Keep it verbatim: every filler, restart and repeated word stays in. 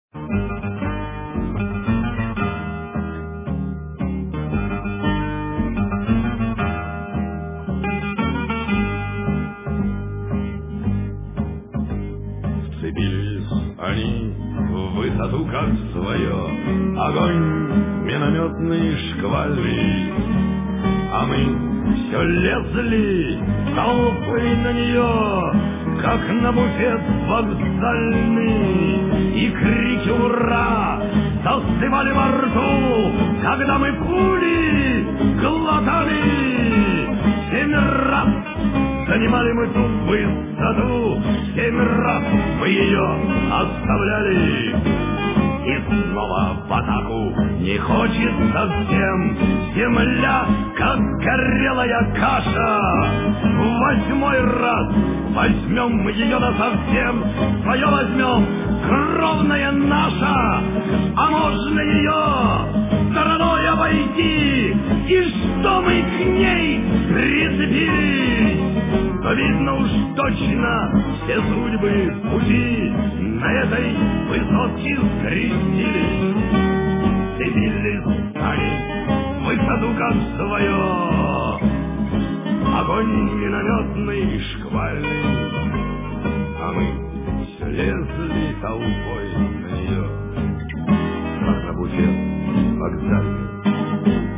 Вцепились они в высоту, как свое, огонь минометный шквальный, а мы все лезли толпой на нее, как на буфет вокзальный, и крики «Ура!» застывали во рту, когда мы пули глотали. Семь раз занимали мы ту высоту, семь раз мы ее оставляли. И снова в атаку не хочет совсем земля, как горелая каша. В восьмой раз возьмем мы ее насовсем, свое возьмем, кровная наша. А можно ее стороной обойти, и что мы к ней прицепились, то видно уж точно все судьбы в пути на этой высотке скрестились. Цепились они в высоту, как свое, огонь минометный шквальный, а мы все лезли толпой на нее, как на буфет вокзальный.